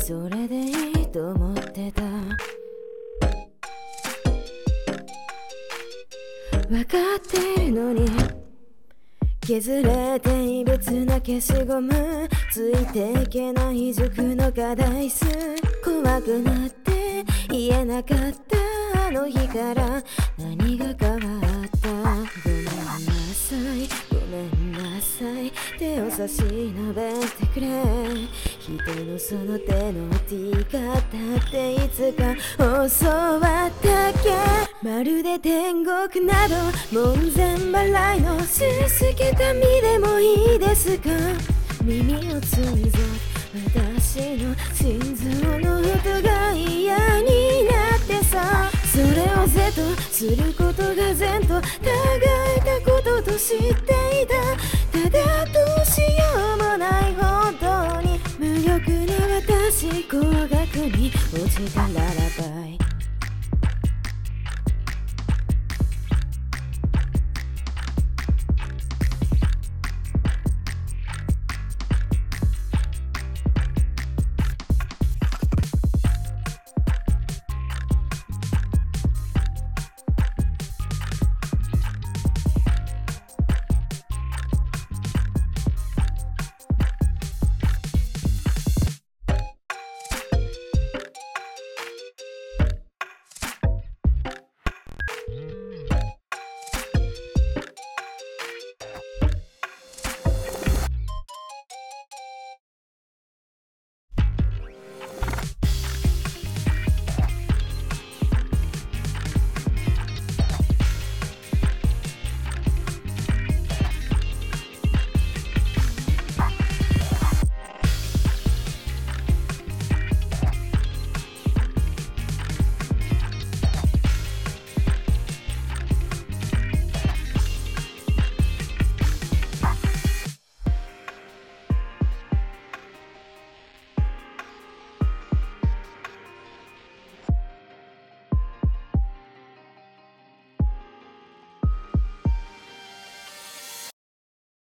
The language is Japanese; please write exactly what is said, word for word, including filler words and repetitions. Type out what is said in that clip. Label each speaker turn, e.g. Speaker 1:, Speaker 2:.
Speaker 1: それでいいと思ってた。分かってるのに削れて異物な消しゴムついていけない塾の課題数怖くなって言えなかったあの日から何が変わった。ごめんなさいごめんなさい手を差し伸べてくれ。人のその手のティー方っていつか教わったっけ。まるで天国など門前払いのすすけた身でもいいですか。耳をつみぞ私の心臓の音が嫌になってさ。それを是とすることが善と互いたことと知っていた。ただどうしようもない本当に無力な私高額に落ちたならば